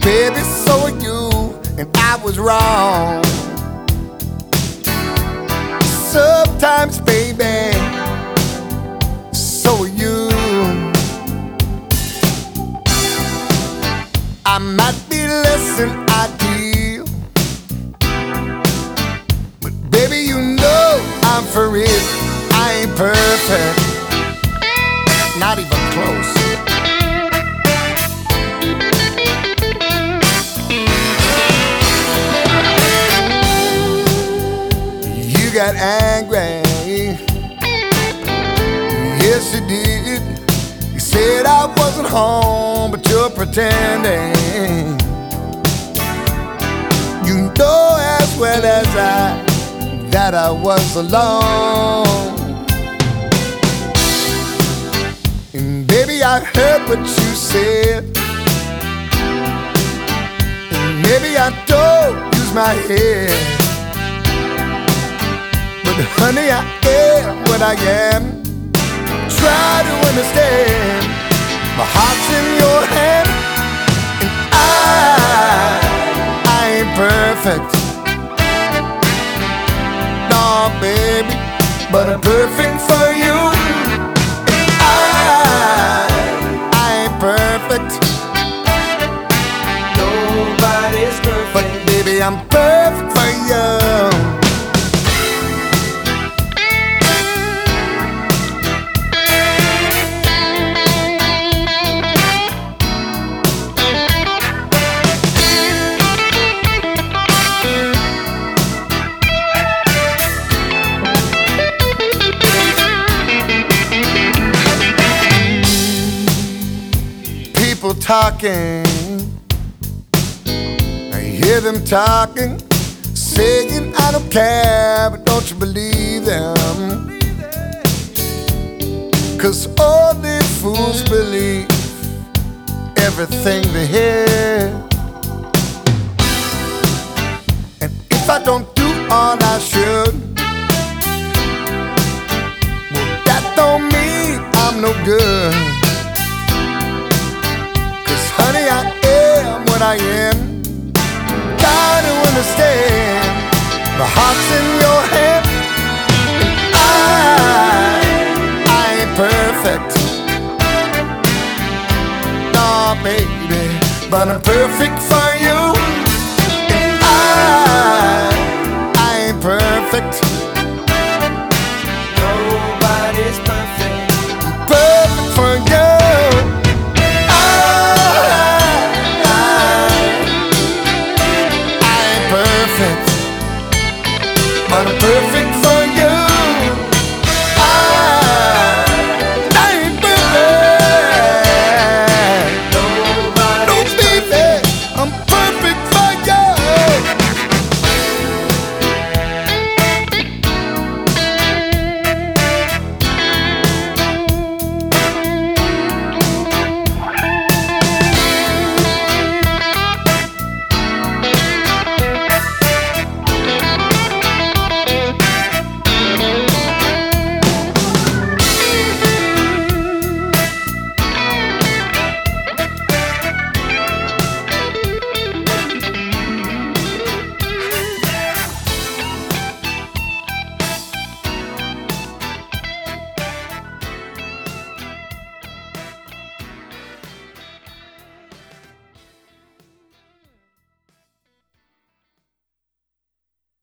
Baby, so are you, and I was wrong. Sometimes, baby, so are you. I might be less than ideal, but baby, you know I'm for real. I ain't perfect, not even close. You got angry, yes you did. You said I wasn't home, but you're pretending. You know as well as I that I was alone. And baby, I heard what you said, and maybe I don't use my head. But honey, I am what I am. Try to understand. My heart's in your hand, and I ain't perfect, no baby, but I'm perfect for you. And I ain't perfect, nobody's perfect, but baby, I'm perfect for you. People talking, I hear them talking, saying I don't care, but don't you believe them? 'Cause all these fools believe everything they hear. And if I don't do all I should, well, that don't mean I'm no good. Honey, I am what I am. Try to understand. My heart's in your hand. I ain't perfect, no baby, but I'm perfect for you. And I ain't perfect, nobody's perfect, perfect for you. But I'm perfect